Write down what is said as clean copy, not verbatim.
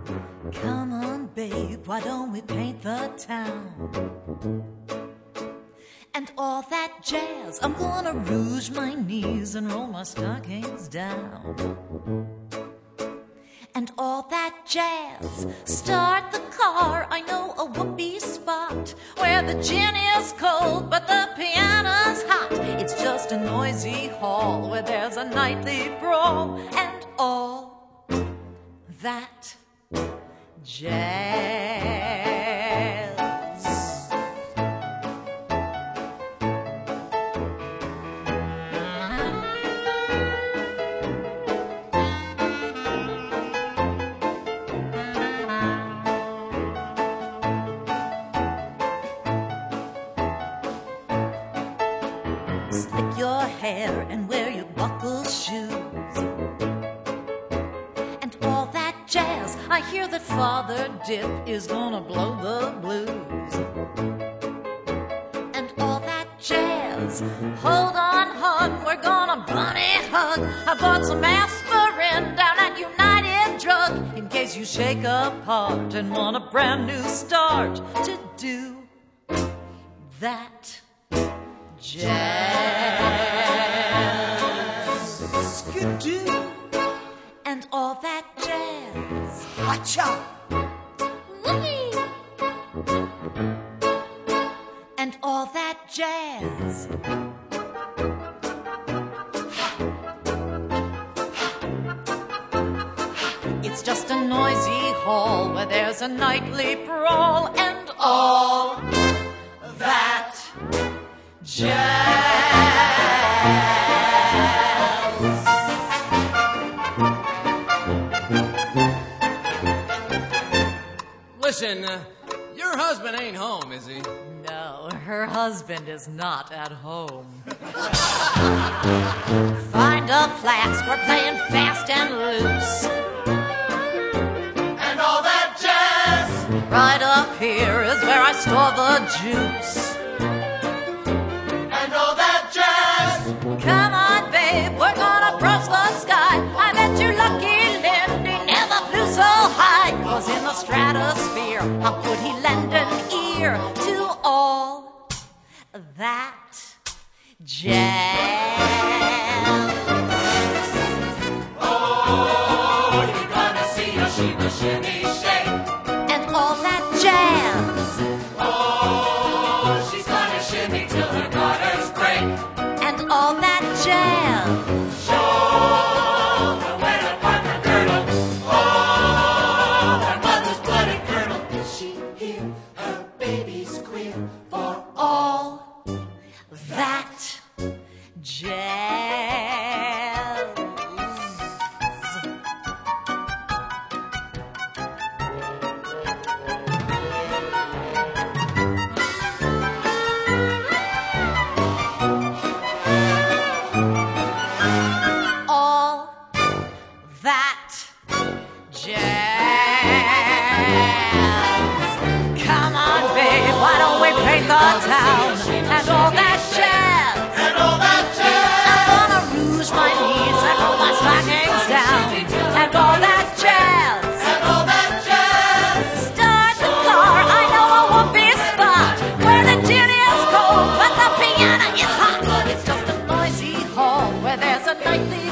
Come on, babe, why don't we paint the town? And all that jazz, I'm gonna rouge my knees and roll my stockings down. And all that jazz, start the car, I know a whoopee spot where the gin is cold but the piano's hot. It's just a noisy hall where there's a nightly brawl. And all that jazz. Slick your hair and wear your buckled shoes. And all that jazz, I hear that Father Dip is gonna blow the blues. And all that jazz, hold on, hon, we're gonna bunny hug. I bought some aspirin down at United Drug in case you shake apart and want a brand new start to do that jazz. Skidoo. And all that jazz. Hacha. And all that jazz. It's just a noisy hall where there's a nightly brawl. And all that jazz. Listen, your husband ain't home, is he? No, her husband is not at home. Find a flask, we're playing fast and loose. And all that jazz. Right up here is where I store the juice. And all that jazz. Come on, babe, we're gonna brush the sky. I bet you lucky Lindy never flew so high. 'Cause in the stratosphere, how could he lend an ear to all that jazz? Oh, you're gonna see a shimmy, shimmy, shake. And all that jazz. Oh, she's gonna shimmy till her garters break. And all that jazz. Show her where to park her girdle. Oh, her mother's bloody curdle. Does she hear her baby squeal for All that jazz. All that jazz. Come on, babe, why don't we paint the town? And all that jazz. and all that jazz. I'm gonna rouge my knees and roll my stockings down. And all that jazz. And all that jazz. Start the car, I know a whoopee spot where the gin is cold but the piano is hot. It's just a noisy hall where there's a nightly